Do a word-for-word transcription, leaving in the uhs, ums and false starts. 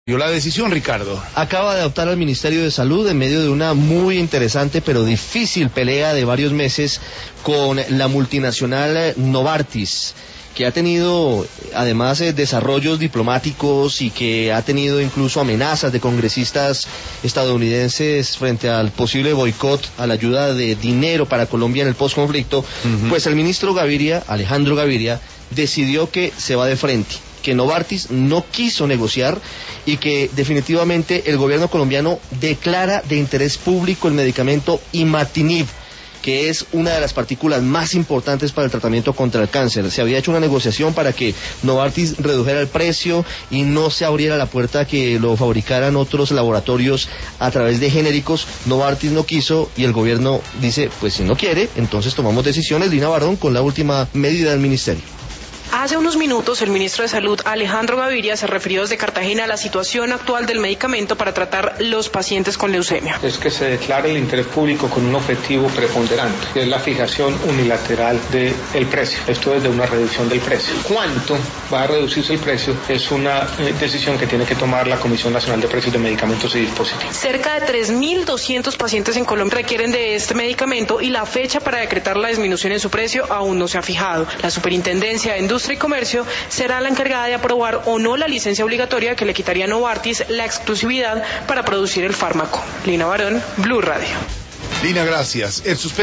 La decisión, Ricardo. Acaba de adoptar al Ministerio de Salud en medio de una muy interesante pero difícil pelea de varios meses con la multinacional Novartis, que ha tenido además eh, desarrollos diplomáticos y que ha tenido incluso amenazas de congresistas estadounidenses frente al posible boicot a la ayuda de dinero para Colombia en el posconflicto. Uh-huh. Pues el ministro Gaviria, Alejandro Gaviria, decidió que se va de frente, que Novartis no quiso negociar y que definitivamente el gobierno colombiano declara de interés público el medicamento Imatinib, que es una de las partículas más importantes para el tratamiento contra el cáncer. Se había hecho una negociación para que Novartis redujera el precio y no se abriera la puerta a que lo fabricaran otros laboratorios a través de genéricos. Novartis no quiso y el gobierno dice, pues si no quiere, entonces tomamos decisiones. Lina Barón con la última medida del ministerio. Hace unos minutos el ministro de Salud, Alejandro Gaviria, se refirió desde Cartagena a la situación actual del medicamento para tratar los pacientes con leucemia. Es que se declare el interés público con un objetivo preponderante, que es la fijación unilateral del precio. Esto es de una reducción del precio. ¿Cuánto va a reducirse el precio? Es una eh, decisión que tiene que tomar la Comisión Nacional de Precios de Medicamentos y Dispositivos. Cerca de tres mil doscientos pacientes en Colombia requieren de este medicamento y la fecha para decretar la disminución en su precio aún no se ha fijado. La Superintendencia de Industria y Comercio será la encargada de aprobar o no la licencia obligatoria que le quitaría a Novartis la exclusividad para producir el fármaco. Lina Barón, Blue Radio. Lina, gracias. El